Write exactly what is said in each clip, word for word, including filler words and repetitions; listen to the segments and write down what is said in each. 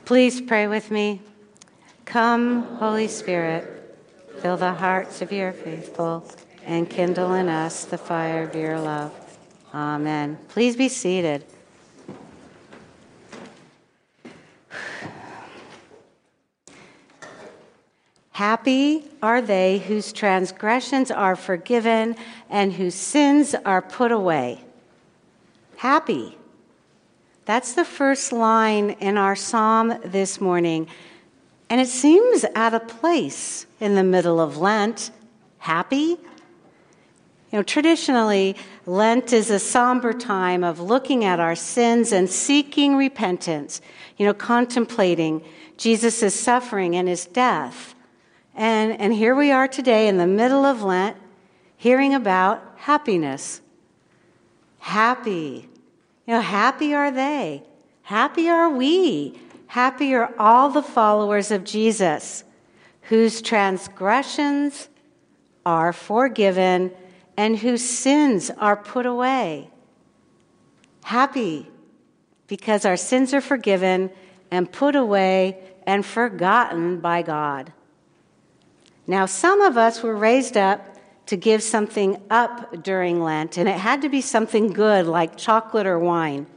Please pray with me. Come, Holy Spirit, fill the hearts of your faithful and kindle in us the fire of your love. Amen. Please be seated. Happy are they whose transgressions are forgiven and whose sins are put away. Happy. That's the first line in our psalm this morning. And it seems out of place in the middle of Lent. Happy? You know, traditionally, Lent is a somber time of looking at our sins and seeking repentance, you know, contemplating Jesus' suffering and his death. And, and here we are today in the middle of Lent, hearing about happiness. Happy. You know, happy are they. Happy are we. Happy are all the followers of Jesus, whose transgressions are forgiven and whose sins are put away. Happy because our sins are forgiven and put away and forgotten by God. Now, some of us were raised up to give something up during Lent, and it had to be something good like chocolate or wine.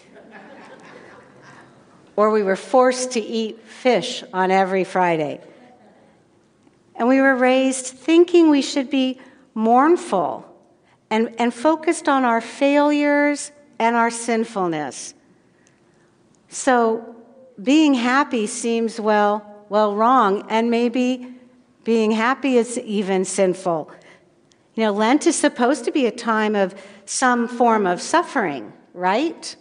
Or we were forced to eat fish on every Friday. And we were raised thinking we should be mournful and, and focused on our failures and our sinfulness. So being happy seems, well, well, wrong, and maybe being happy is even sinful. You know, Lent is supposed to be a time of some form of suffering, right?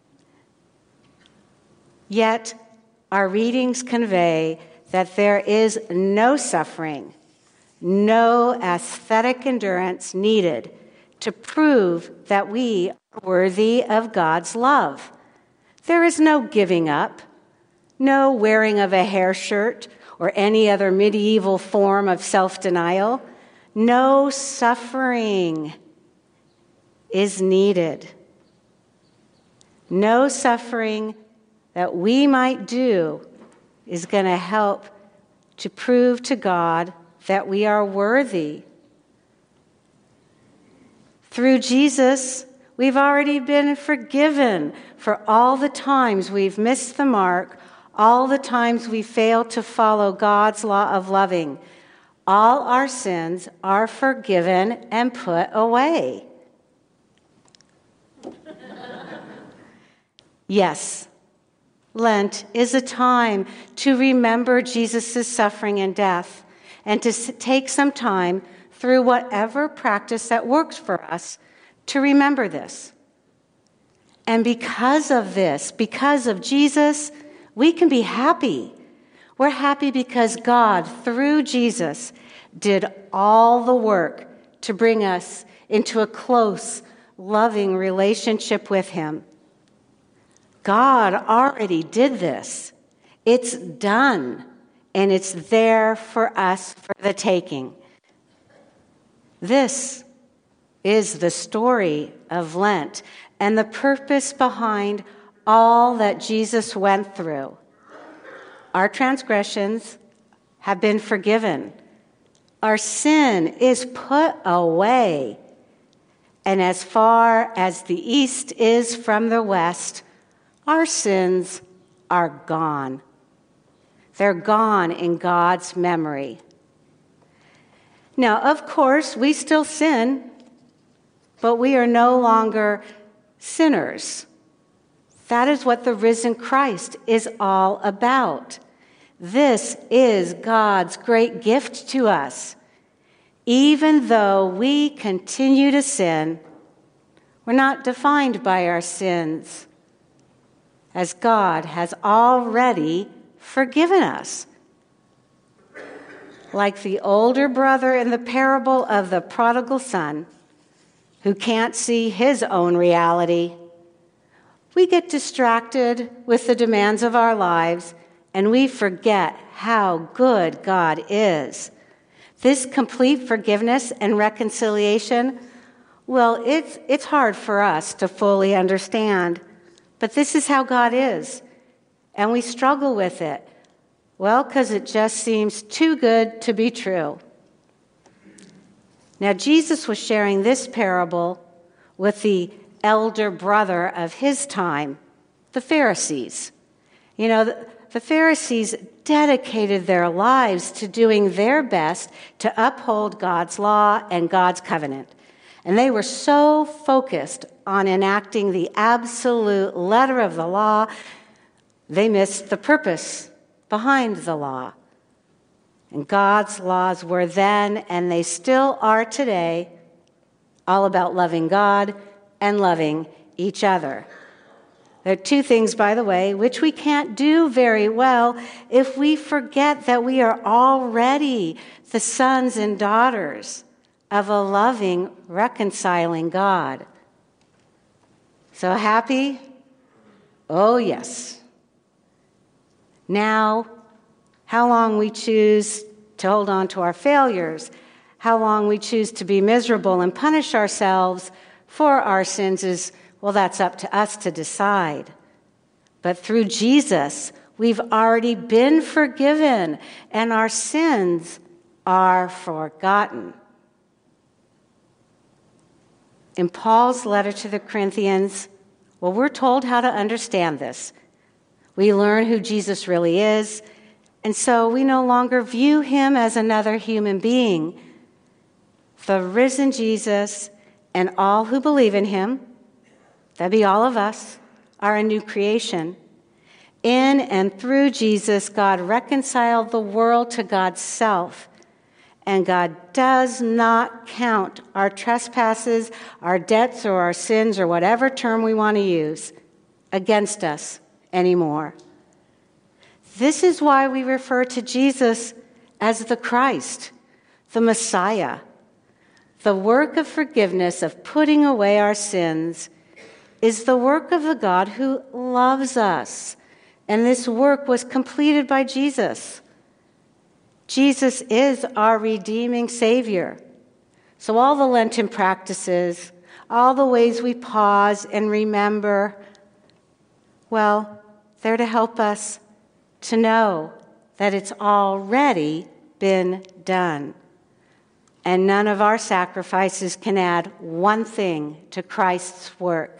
Yet, our readings convey that there is no suffering, no aesthetic endurance needed to prove that we are worthy of God's love. There is no giving up, no wearing of a hair shirt or any other medieval form of self-denial. No suffering is needed. No suffering that we might do is going to help to prove to God that we are worthy. Through Jesus, we've already been forgiven for all the times we've missed the mark, all the times we failed to follow God's law of loving. All our sins are forgiven and put away. Yes, Lent is a time to remember Jesus' suffering and death and to take some time through whatever practice that works for us to remember this. And because of this, because of Jesus, we can be happy. We're happy because God, through Jesus, did all the work to bring us into a close, loving relationship with him. God already did this. It's done, and it's there for us for the taking. This is the story of Lent and the purpose behind all that Jesus went through. Our transgressions have been forgiven. Our sin is put away. And as far as the east is from the west, our sins are gone. They're gone in God's memory. Now, of course, we still sin, but we are no longer sinners. That is what the risen Christ is all about. This is God's great gift to us. Even though we continue to sin, we're not defined by our sins, as God has already forgiven us. Like the older brother in the parable of the prodigal son, who can't see his own reality, we get distracted with the demands of our lives, and we forget how good God is. This complete forgiveness and reconciliation, well, it's, it's hard for us to fully understand, but this is how God is. and we struggle with it. Well, because it just seems too good to be true. Now, Jesus was sharing this parable with the elder brother of his time, the Pharisees. You know, the, the Pharisees dedicated their lives to doing their best to uphold God's law and God's covenant. And they were so focused on enacting the absolute letter of the law, they missed the purpose behind the law. And God's laws were then, and they still are today, all about loving God and loving each other. There are two things, by the way, which we can't do very well if we forget that we are already the sons and daughters of a loving, reconciling God. So happy? Oh, yes. Now, how long we choose to hold on to our failures, how long we choose to be miserable and punish ourselves for our sins is, well, that's up to us to decide. But through Jesus, we've already been forgiven, and our sins are forgotten. In Paul's letter to the Corinthians, well, we're told how to understand this. We learn who Jesus really is, and so we no longer view him as another human being. The risen Jesus and all who believe in him, that'd be all of us, are a new creation. In and through Jesus, God reconciled the world to God's self. And God does not count our trespasses, our debts, or our sins, or whatever term we want to use, against us anymore. This is why we refer to Jesus as the Christ, the Messiah. The work of forgiveness, of putting away our sins, is the work of the God who loves us. And this work was completed by Jesus. Jesus is our redeeming Savior. So all the Lenten practices, all the ways we pause and remember, well, they're to help us to know that it's already been done. And none of our sacrifices can add one thing to Christ's work.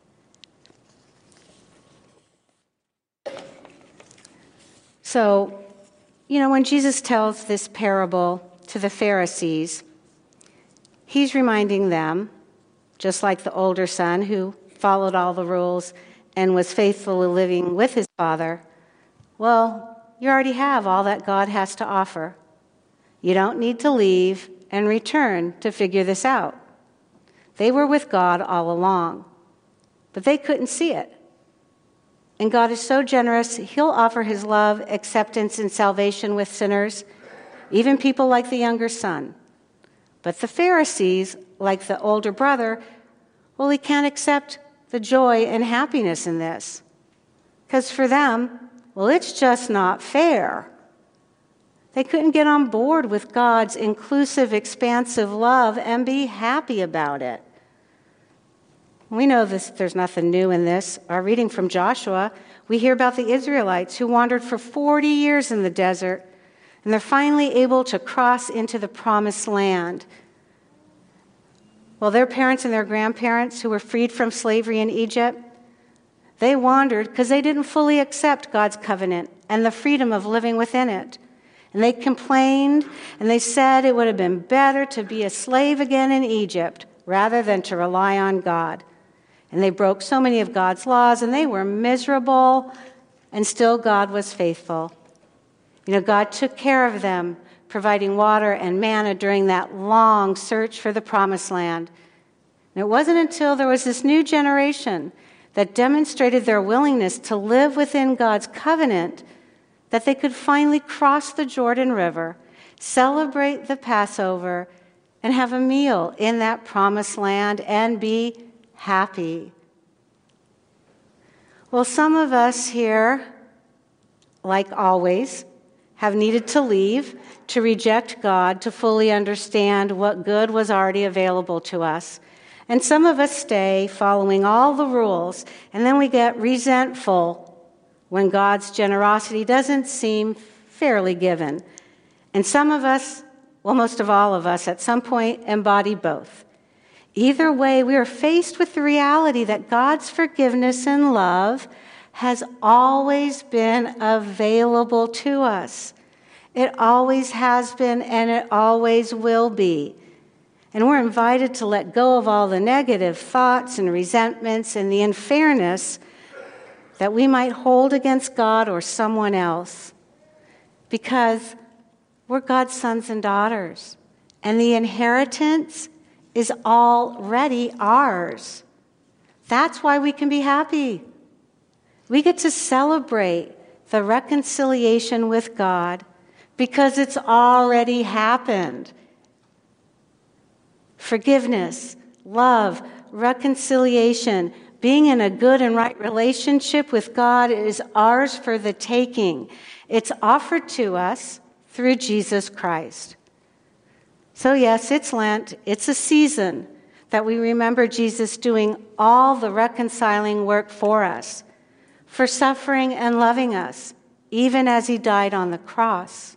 So, you know, when Jesus tells this parable to the Pharisees, he's reminding them, just like the older son who followed all the rules and was faithfully living with his father, well, you already have all that God has to offer. You don't need to leave and return to figure this out. They were with God all along, but they couldn't see it. And God is so generous, he'll offer his love, acceptance, and salvation with sinners, even people like the younger son. But the Pharisees, like the older brother, well, he can't accept the joy and happiness in this. Because for them, well, it's just not fair. They couldn't get on board with God's inclusive, expansive love and be happy about it. We know this, there's nothing new in this. Our reading from Joshua, we hear about the Israelites who wandered for forty years in the desert, and they're finally able to cross into the promised land. Well, their parents and their grandparents who were freed from slavery in Egypt, they wandered because they didn't fully accept God's covenant and the freedom of living within it. And they complained, and they said it would have been better to be a slave again in Egypt rather than to rely on God. And they broke so many of God's laws, and they were miserable, and still God was faithful. You know, God took care of them, providing water and manna during that long search for the promised land. And it wasn't until there was this new generation that demonstrated their willingness to live within God's covenant that they could finally cross the Jordan River, celebrate the Passover, and have a meal in that promised land and be happy. Well, some of us here, like always, have needed to leave, to reject God, to fully understand what good was already available to us. And some of us stay following all the rules, and then we get resentful when God's generosity doesn't seem fairly given. And some of us, well, most of all of us, at some point embody both. Either way, we are faced with the reality that God's forgiveness and love has always been available to us. It always has been, and it always will be. And we're invited to let go of all the negative thoughts and resentments and the unfairness that we might hold against God or someone else, because we're God's sons and daughters, and the inheritance is already ours. That's why we can be happy. We get to celebrate the reconciliation with God because it's already happened. Forgiveness, love, reconciliation, being in a good and right relationship with God is ours for the taking. It's offered to us through Jesus Christ. So yes, it's Lent. It's a season that we remember Jesus doing all the reconciling work for us, for suffering and loving us, even as he died on the cross.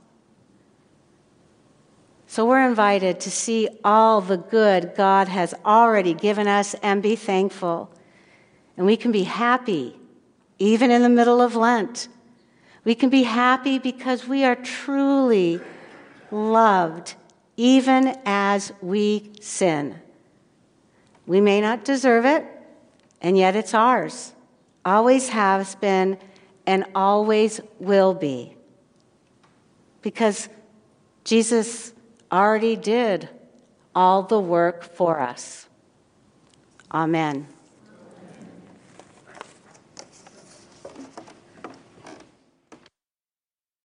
So we're invited to see all the good God has already given us and be thankful. And we can be happy, even in the middle of Lent. We can be happy because we are truly loved, even as we sin. We may not deserve it, and yet it's ours. Always has been, and always will be. Because Jesus already did all the work for us. Amen.